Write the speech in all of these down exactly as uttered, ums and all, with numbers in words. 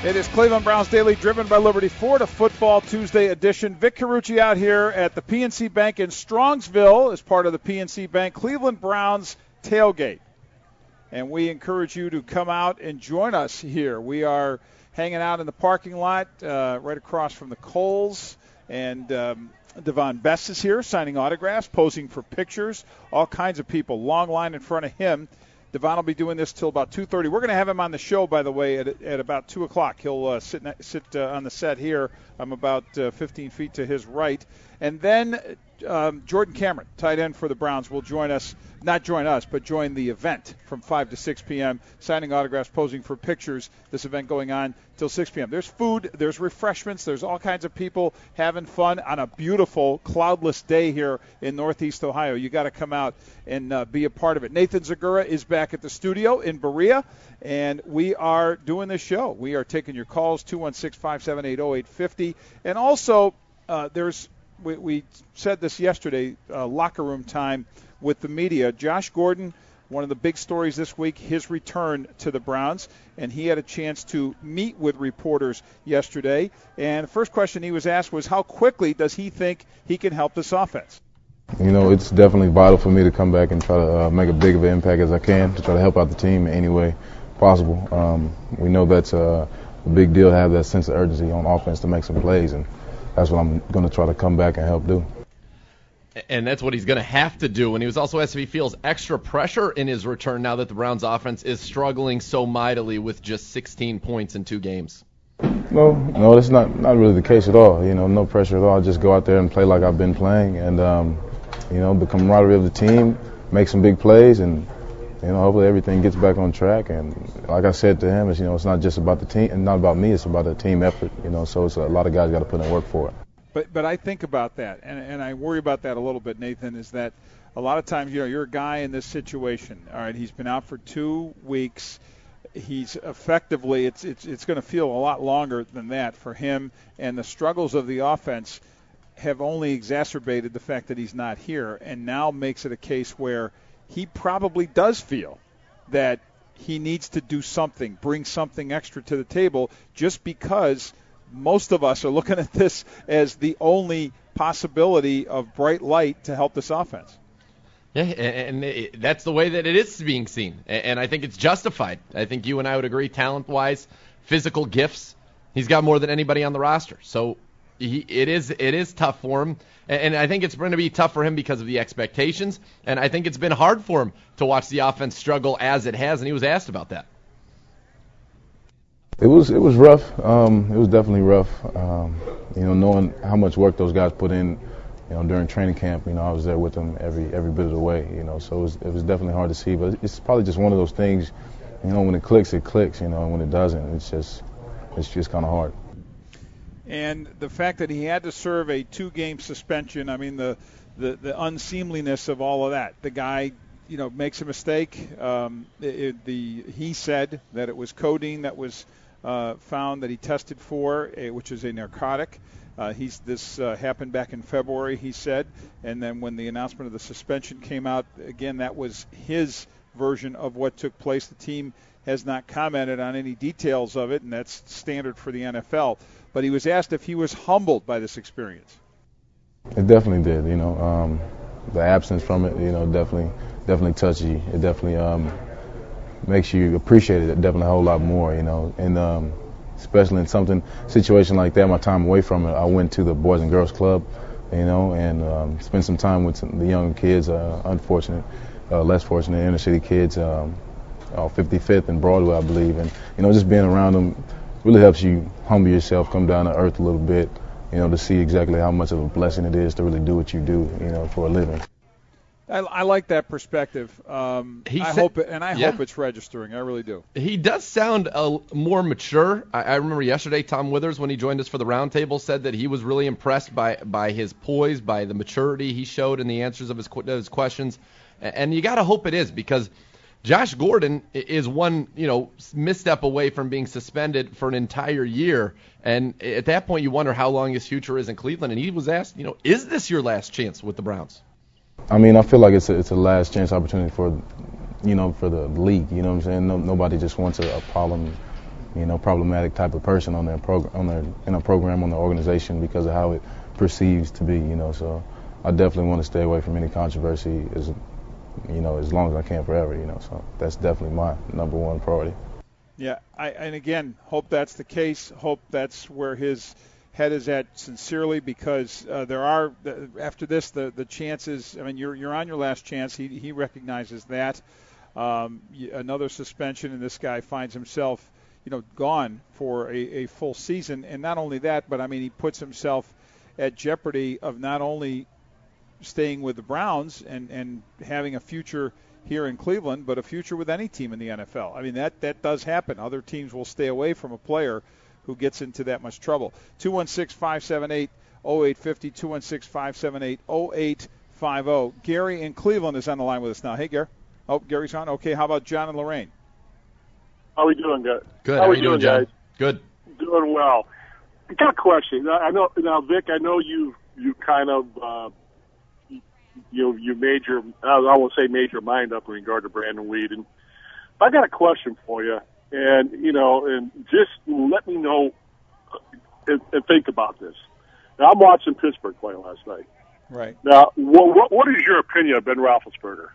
It is Cleveland Browns Daily, driven by Liberty Ford, a Football Tuesday edition. Vic Carucci out here at the P N C Bank in Strongsville as part of the P N C Bank Cleveland Browns tailgate. And we encourage you to come out and join us here. We are hanging out in the parking lot uh, right across from the Coles. And um, Devon Best is here signing autographs, posing for pictures, all kinds of people. Long line in front of him. Devon will be doing this till about two thirty. We're going to have him on the show, by the way, at, at about two o'clock. He'll uh, sit sit uh, on the set here. I'm about uh, fifteen feet to his right. And then um, Jordan Cameron, tight end for the Browns, will join us, not join us, but join the event from five to six p.m., signing autographs, posing for pictures, this event going on till six p.m. There's food, there's refreshments, there's all kinds of people having fun on a beautiful, cloudless day here in Northeast Ohio. You got to come out and uh, be a part of it. Nathan Zagura is back at the studio in Berea, and we are doing this show. We are taking your calls, two one six, five seven eight, oh eight five oh. And also, uh, there's We, we said this yesterday, uh, locker room time with the media. Josh Gordon, one of the big stories this week, his return to the Browns, and he had a chance to meet with reporters yesterday. And the first question he was asked was, how quickly does he think he can help this offense? You know, it's definitely vital for me to come back and try to uh, make a big of an impact as I can to try to help out the team in any way possible. Um, we know that's a, a big deal to have that sense of urgency on offense to make some plays, and that's what I'm going to try to come back and help do. And that's what he's going to have to do. And he was also asked if he feels extra pressure in his return now that the Browns offense is struggling so mightily with just sixteen points in two games. No, no, that's not, not really the case at all. You know, no pressure at all. Just go out there and play like I've been playing and, um, you know, the camaraderie of the team, make some big plays, and, you know, hopefully everything gets back on track. And like I said to him, it's, you know, it's not just about the team and not about me. It's about a team effort, you know, so it's a lot of guys got to put in work for it. But but I think about that, and, and I worry about that a little bit, Nathan, is that a lot of times, you know, you're a guy in this situation. All right, he's been out for two weeks. He's effectively, it's it's it's going to feel a lot longer than that for him, and the struggles of the offense have only exacerbated the fact that he's not here, and now makes it a case where he probably does feel that he needs to do something, bring something extra to the table, just because most of us are looking at this as the only possibility of bright light to help this offense. Yeah, and it, that's the way that it is being seen, and I think it's justified. I think you and I would agree, talent-wise, physical gifts, he's got more than anybody on the roster. So he, it is it is tough for him, and I think it's going to be tough for him because of the expectations, and I think it's been hard for him to watch the offense struggle as it has, and he was asked about that. It was it was rough. Um, it was definitely rough. Um, you know, knowing how much work those guys put in, you know, during training camp. You know, I was there with them every every bit of the way. You know, so it was, it was definitely hard to see. But it's probably just one of those things. You know, when it clicks, it clicks. You know, and when it doesn't, it's just it's just kind of hard. And the fact that he had to serve a two-game suspension. I mean, the the, the unseemliness of all of that. The guy, you know, makes a mistake. Um, it, it, the he said that it was codeine that was Uh, found that he tested for, uh, which is a narcotic. Uh, he's this uh, happened back in February, he said, and then when the announcement of the suspension came out, again, that was his version of what took place. The team has not commented on any details of it, and that's standard for the N F L. But he was asked if he was humbled by this experience. It definitely did. You know, um, the absence from it, you know, definitely, definitely touched you. It definitely. Um, makes you appreciate it definitely a whole lot more, you know, and um, especially in something situation like that, my time away from it, I went to the Boys and Girls Club, you know, and um, spent some time with some, the young kids, uh, unfortunate, uh, less fortunate inner city kids, um, uh, fifty-fifth and Broadway, I believe, and you know, just being around them really helps you humble yourself, come down to earth a little bit, you know, to see exactly how much of a blessing it is to really do what you do, you know, for a living. I, I like that perspective. Um, he I sa- hope it, and I yeah. hope it's registering. I really do. He does sound uh, more mature. I, I remember yesterday Tom Withers, when he joined us for the roundtable, said that he was really impressed by, by his poise, by the maturity he showed in the answers of his, his questions. And you got to hope it is, because Josh Gordon is one, you know, misstep away from being suspended for an entire year. And at that point, you wonder how long his future is in Cleveland. And he was asked, you know, is this your last chance with the Browns? I mean, I feel like it's a, it's a last chance opportunity for, you know, for the league. You know what I'm saying? No, nobody just wants a, a problem you know, problematic type of person on their program, on their in a program, on the organization because of how it perceives to be, you know. So I definitely want to stay away from any controversy as, you know, as long as I can forever, you know. So that's definitely my number one priority. Yeah, I, and again, hope that's the case. Hope that's where his head is at sincerely, because uh, there are, after this, the the chances, I mean, you're you're on your last chance. He he recognizes that. Um, another suspension, and this guy finds himself, you know, gone for a, a full season. And not only that, but, I mean, he puts himself at jeopardy of not only staying with the Browns and, and having a future here in Cleveland, but a future with any team in the N F L. I mean, that, that does happen. Other teams will stay away from a player who gets into that much trouble. two one six, five seven eight, zero eight five zero, two one six, five seven eight, zero eight five zero. Gary in Cleveland is on the line with us now. Hey, Gary. Oh, Gary's on. Okay, how about John and Lorraine? How are we doing, guys? Good. How, How are we doing, John? Guys? Good. Doing well. I got a question. I know now, Vic. I know you you kind of uh, you you made your I won't say made your mind up in regard to Brandon Weeden. I got a question for you, and you know, and just let me know and, and think about this. Now, I'm watching Pittsburgh play last night. Right. Now, what what, what is your opinion of Ben Roethlisberger?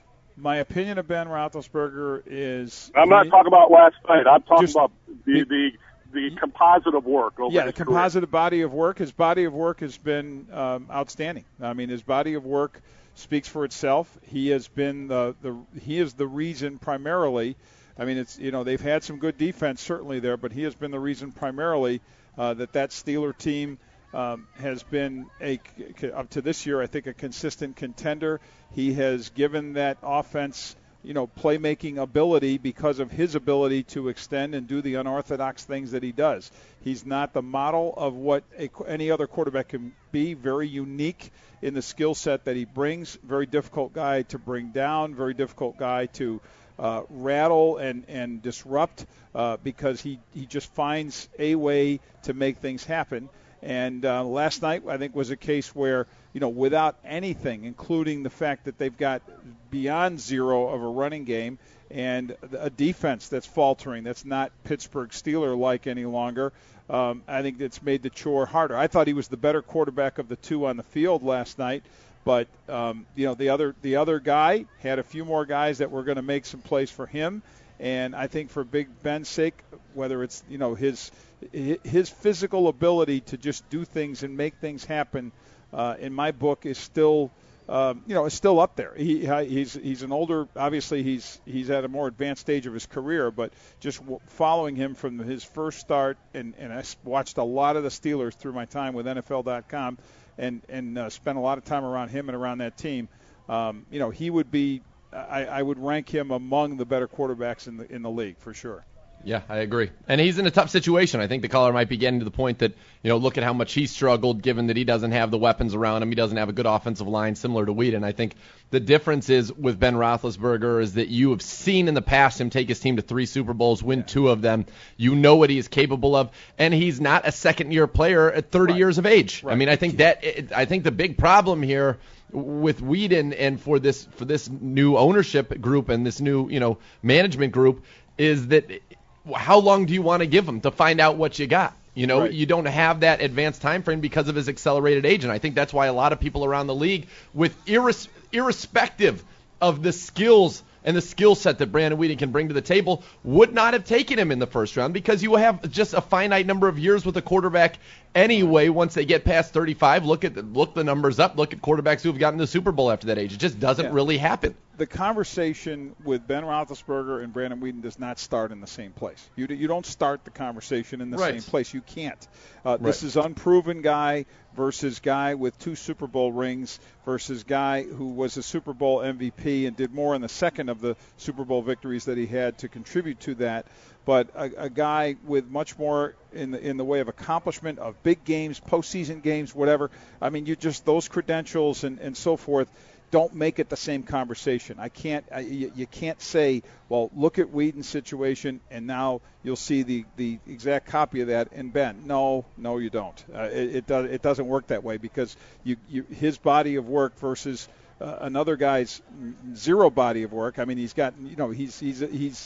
My opinion of Ben Roethlisberger is... I'm not talking about last night. I'm talking just, about the, the the composite of work over Yeah, his the composite career. body of work. His body of work has been um, outstanding. I mean, his body of work speaks for itself. He has been the, the he is the reason primarily. I mean, it's you know they've had some good defense certainly there, but he has been the reason primarily uh, that that Steeler team um, has been a up to this year, I think, a consistent contender. He has given that offense, you know, playmaking ability because of his ability to extend and do the unorthodox things that he does. He's not the model of what a, any other quarterback can be. Very unique in the skill set that he brings. Very difficult guy to bring down. Very difficult guy to uh, rattle and, and disrupt uh, because he, he just finds a way to make things happen. And uh, last night, I think, was a case where, you know, without anything, including the fact that they've got beyond zero of a running game and a defense that's faltering, that's not Pittsburgh Steeler-like any longer, um, I think that's made the chore harder. I thought he was the better quarterback of the two on the field last night, but, um, you know, the other the other guy had a few more guys that were going to make some plays for him. And I think for Big Ben's sake, whether it's, you know, his his physical ability to just do things and make things happen, uh, in my book, is still, um, you know, is still up there. He he's he's an older, obviously he's he's at a more advanced stage of his career, but just w- following him from his first start, and and I watched a lot of the Steelers through my time with N F L dot com, and and uh, spent a lot of time around him and around that team. Um, you know, he would be. I, I would rank him among the better quarterbacks in the in the league for sure. Yeah, I agree. And he's in a tough situation. I think the caller might be getting to the point that, you know, look at how much he struggled, given that he doesn't have the weapons around him. He doesn't have a good offensive line similar to Weeden. I think the difference is with Ben Roethlisberger is that you have seen in the past him take his team to three Super Bowls, win yeah. two of them. You know what he is capable of, and he's not a second-year player at thirty right. years of age. Right. I mean, I think that I think the big problem here with Weeden and for this for this new ownership group and this new, you know, management group is that how long do you want to give him to find out what you got? You know, right. you don't have that advanced time frame because of his accelerated age, and I think that's why a lot of people around the league, with irres- irrespective of the skills and the skill set that Brandon Weeden can bring to the table, would not have taken him in the first round because you have just a finite number of years with a quarterback anyway. Once they get past thirty-five, look at the, look the numbers up. Look at quarterbacks who have gotten the Super Bowl after that age. It just doesn't yeah. really happen. The conversation with Ben Roethlisberger and Brandon Weeden does not start in the same place. You you don't start the conversation in the right. same place. You can't. Uh, right. This is unproven guy versus guy with two Super Bowl rings versus guy who was a Super Bowl M V P and did more in the second of the Super Bowl victories that he had to contribute to that. But a, a guy with much more in the in the way of accomplishment of big games, postseason games, whatever. I mean, you just those credentials and, and so forth don't make it the same conversation. I can't. I, you, you can't say, well, look at Weeden's situation, and now you'll see the, the exact copy of that in Ben. No, no, you don't. Uh, it it, does, it doesn't work that way because you, you his body of work versus uh, another guy's zero body of work. I mean, he's got you know he's he's he's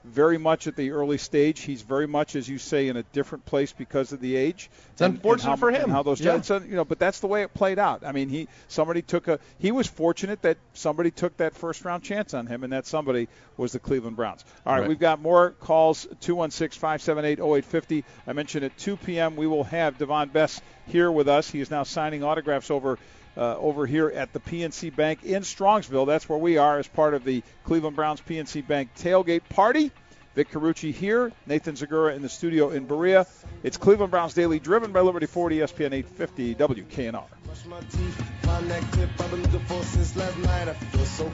very much at the early stage. He's very much, as you say, in a different place because of the age. It's and, unfortunate and how, for him. And how those, yeah. you know, but that's the way it played out. I mean, he somebody took a. He was fortunate that somebody took that first round chance on him, and that somebody was the Cleveland Browns. All right, right. we've got more calls. two one six, five seven eight, oh eight five oh. I mentioned at two p.m. we will have Devon Bess here with us. He is now signing autographs over. Uh, over here at the P N C Bank in Strongsville. That's where we are as part of the Cleveland Browns P N C Bank tailgate party. Vic Carucci here, Nathan Zagura in the studio in Berea. It's Cleveland Browns Daily, driven by Liberty Ford, E S P N eight fifty W K N R.